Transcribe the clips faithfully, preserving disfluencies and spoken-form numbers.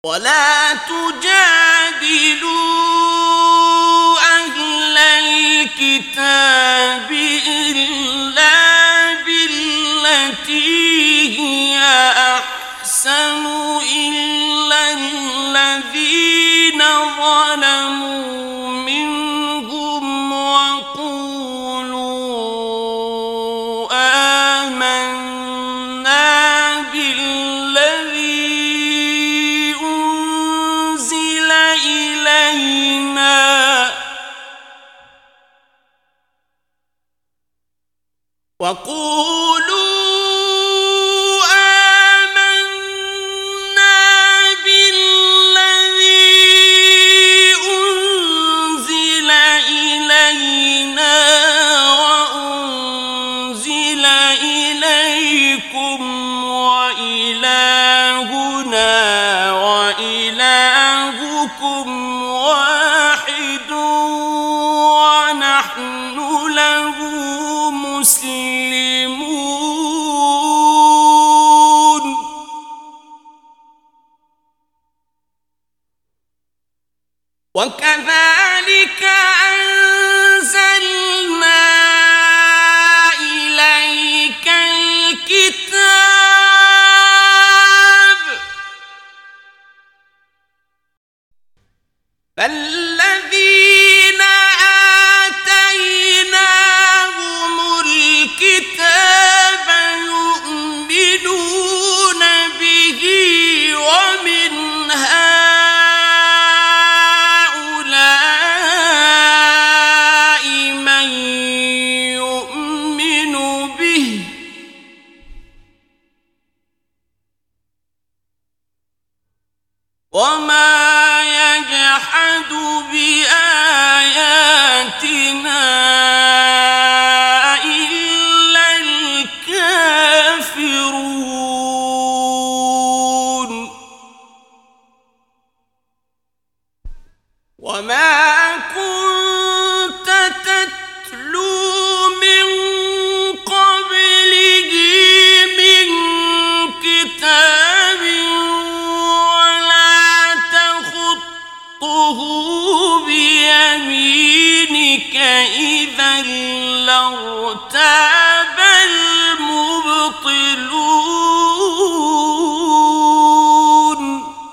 ولا تجادلوا أهل الكتاب إلا بالتي هي أحسن إلا الذين ظلموا منهم وقولوا آمنا بالذي أنزل إلينا وقولوا واحد ونحن له مسلمون وكذلك أنزلنا إليك الكتاب فالذين آتيناهم الكتاب يؤمنون به ومن هؤلاء من يؤمن به وما يجحد بآياتنا إلا الكافرون وما كنت تتلو من قبله من كتاب بيمينك إذا لارتاب المبطلون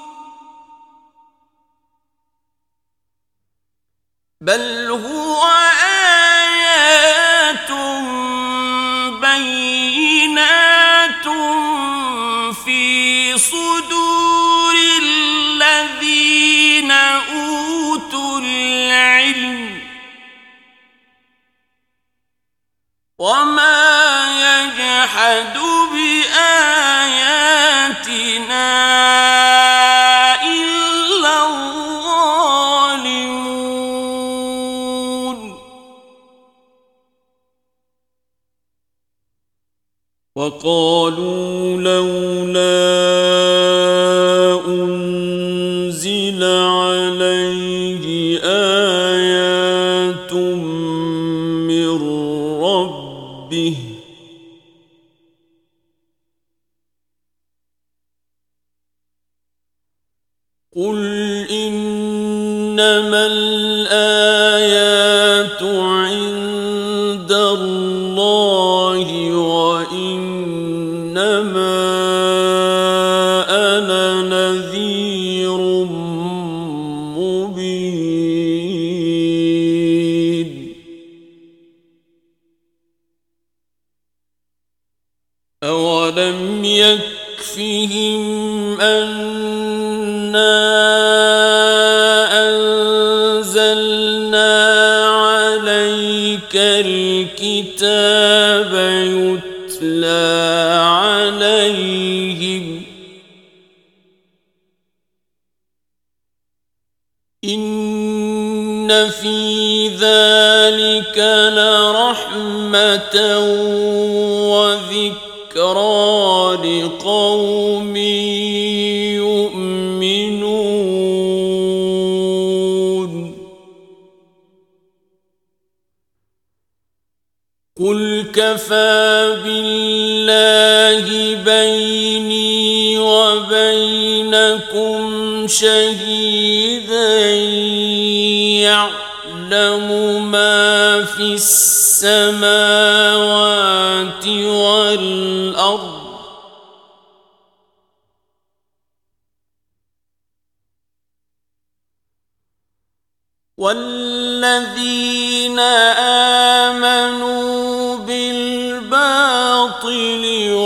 بل هو آيات بينات في صدور الذين أوتوا العلم وما يجحد بآياتنا إلا الظالمون وقالوا لولا أنزل عليه آيات من ربه قل إنما الآيات عند الله وإنما أنا نذير مبين أولم يكفهم أنا أنزلنا عليك الكتاب يتلى عليهم إن في ذلك لرحمة وذكرى لقوم يؤمنون قل كفى بالله بيني وبينكم شهيدا يعلم ما في السماوات والأرض والذين آمنوا بالباطل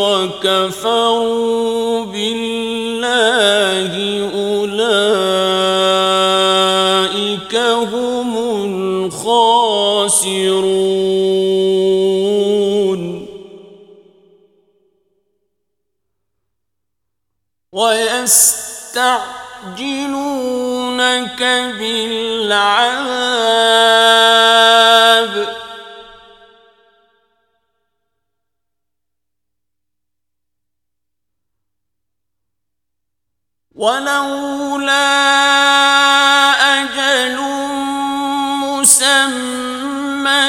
وكفروا بالله أولئك هم الخاسرون ويستعجلونك بالعذاب ولولا أجل مسمى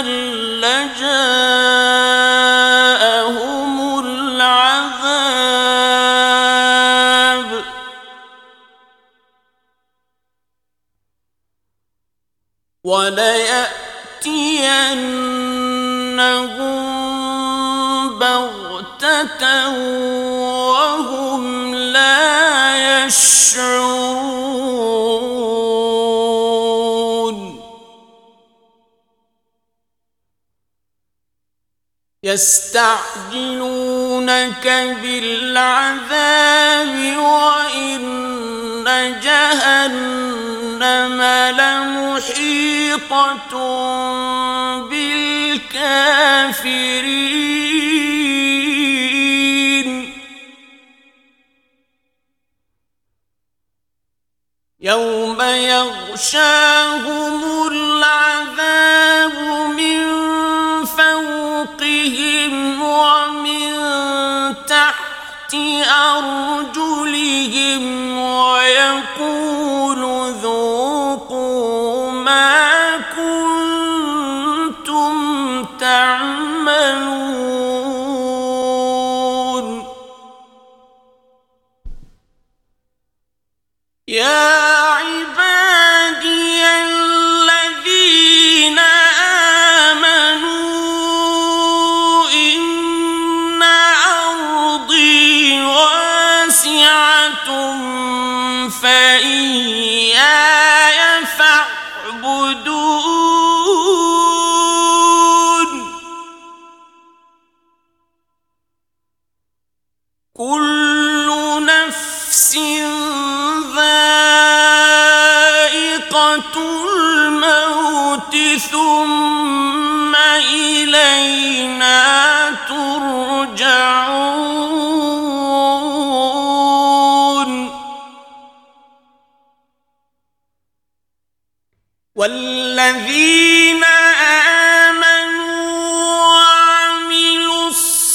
لجاءهم العذاب وليأتينهم بغتة وهم لا يشعرون يستعجلونك بالعذاب وإن جهنم لمحيطة بالكافرين يوم يغشاهم العذاب من فوقهم ومن تحت أرجلهم ويقول ذوقوا ما كنتم تعملون يا عبادي الذين آمنوا إن أرضي واسعة فإياي فاعبدون كل نفس الموت ثم إلينا ترجعون والذين آمنوا وعملوا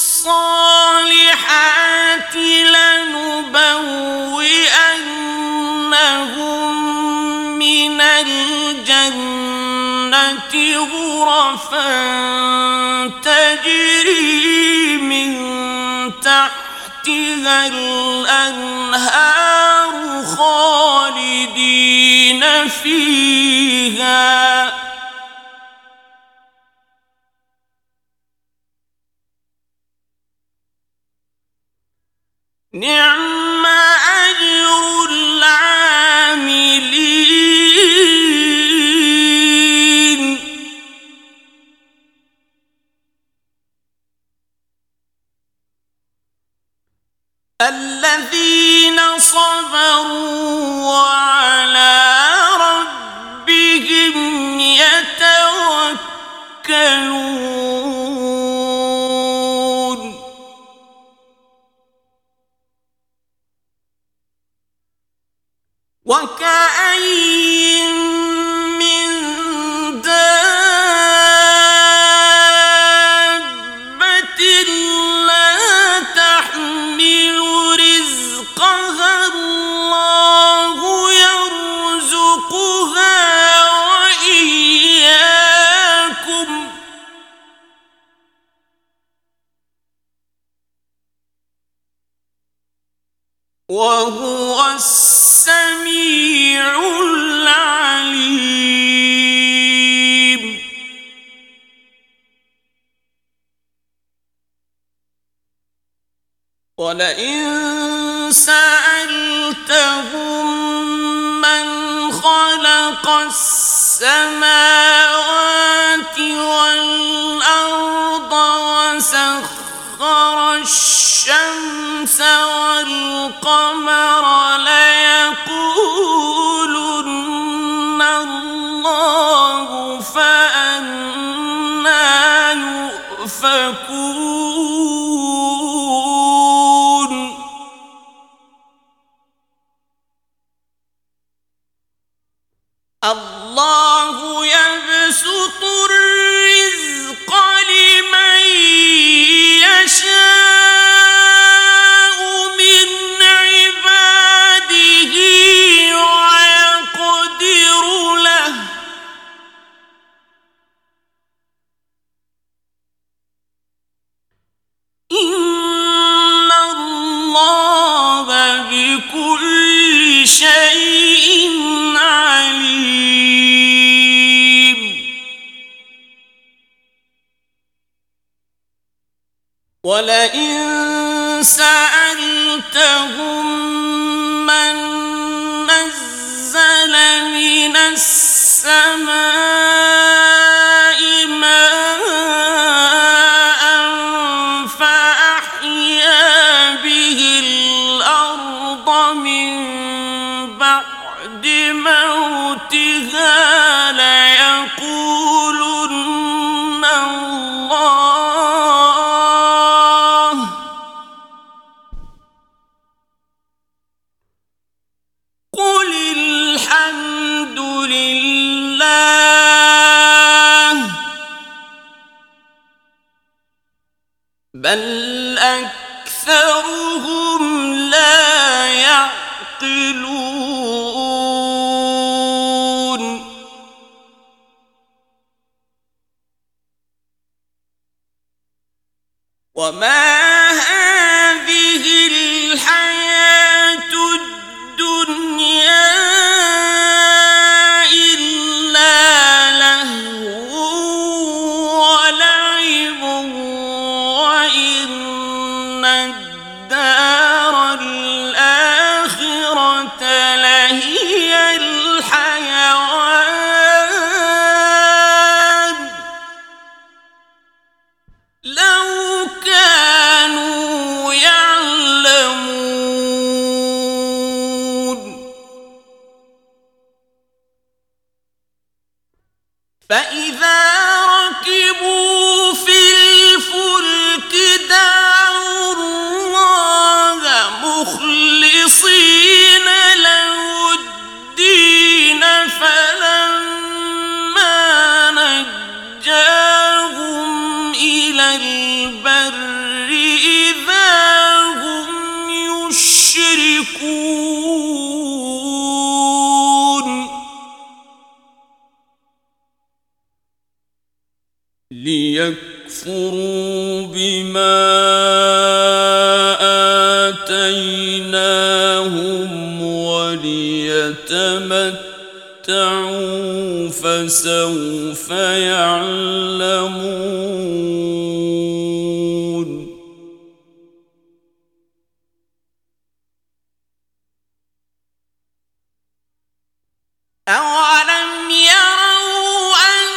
الصالحات لنبوئنهم من الجنة غرفا تجري من تحتها الأنهار خالدين فيها نعم أجر العاملين الذين صبروا وعلى ربهم يتوكلون وكأين من دابة لا تحمل رزقها الله يرزقها وإياكم وهو السميع ولئن سألتهم من خلق السماوات والأرض وسخر الشمس والقمر ليقولن الله فأنى يؤفكون الله يبسط الرزق لمن يشاء من عباده ويقدر له إن الله بكل شيء عليم ولئن سألتهم من نزل من السماء ماء فأحيا به الأرض من بعد موتها ليقولن الله قل الحمد لله بل أكثرهم لا يعقلون وما هذه الحياة الدنيا إلا لهو ولعب وإن الدار الآخرة لهي الحيوان لو كانوا يعلمون فإذا ركبوا في الفلك دعوا الله مخلصين له الدين فلما نجاهم إلى البر إذا هم يشركون ليكفروا بما آتيناهم وليتمتعوا فسوف يعلمون أولم يروا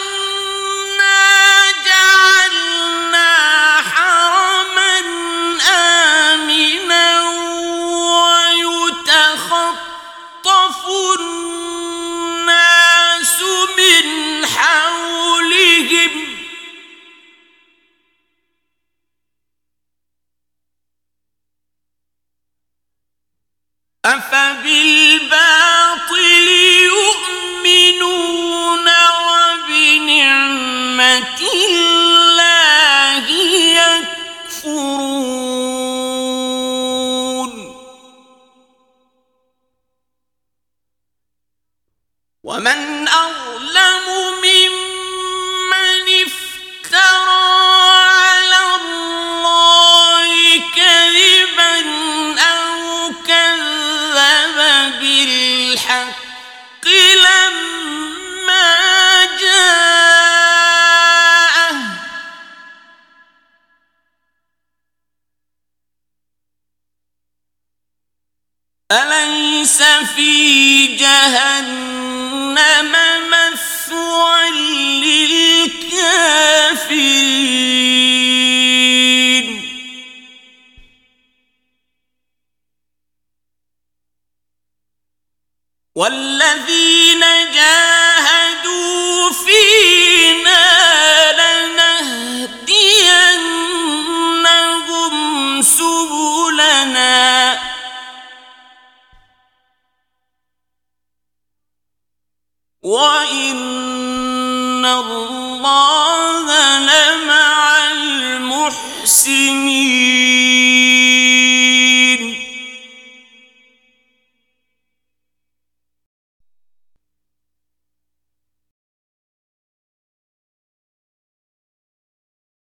أنا جعلنا حرما آمنا ويتخطف الناس من حولهم أفبالباطل يؤمنون وبنعمة الله يكفرون ومن أظلم ممن افترى على الله كذبا أو كذب بالحق لما جاءه فليس في جهنم مثوى للكافرين. والذين جاهدوا فينا لنهدينهم سبلنا وإن الله لمع المحسنين.